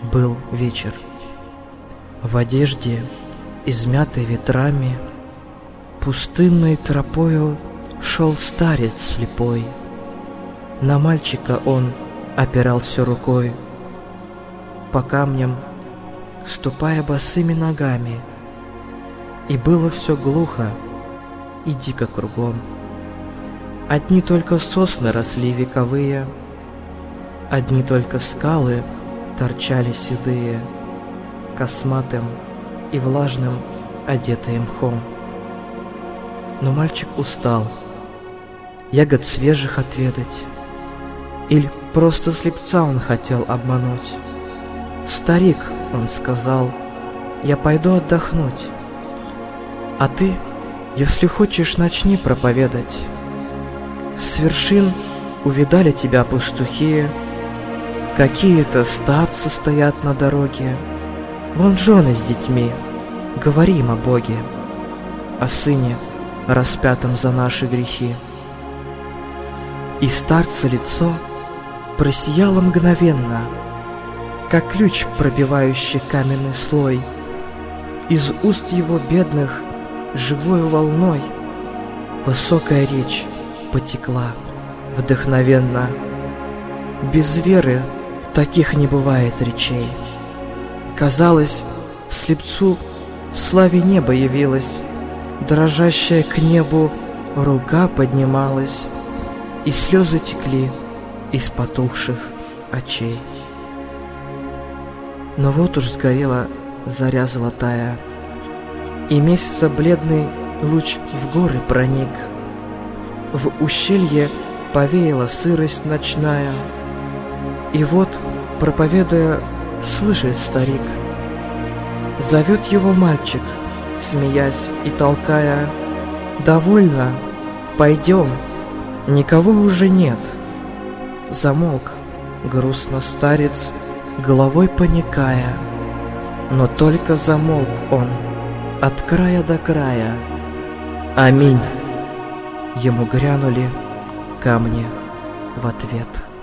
Был вечер. В одежде, измятой ветрами, пустынной тропою шел старец слепой. На мальчика он опирался рукой, по камням ступая босыми ногами. И было все глухо и дико кругом. Одни только сосны росли вековые, одни только скалы торчали седые, косматым и влажным одетые мхом. Но мальчик устал ягод свежих отведать, или просто слепца он хотел обмануть. «Старик, — он сказал, — я пойду отдохнуть, а ты, если хочешь, начни проповедать. С вершин увидали тебя пастухи, какие-то старцы стоят на дороге. Вон жены с детьми, говори им о Боге, о Сыне, распятом за наши грехи». И старца лицо просияло мгновенно, как ключ, пробивающий каменный слой. Из уст его бедных живою волной высокая речь потекла вдохновенно. Без веры таких не бывает речей. Казалось, слепцу в славе неба явилась, дрожащая к небу рука поднималась, и слезы текли из потухших очей. Но вот уж сгорела заря золотая, и месяца бледный луч в горы проник. В ущелье повеяла сырость ночная, и вот, проповедуя, слышит старик. Зовет его мальчик, смеясь и толкая: «Довольно, пойдем, никого уже нет». Замолк грустно старец, головой поникая, но только замолк он от края до края. «Аминь!» Ему грянули камни в ответ.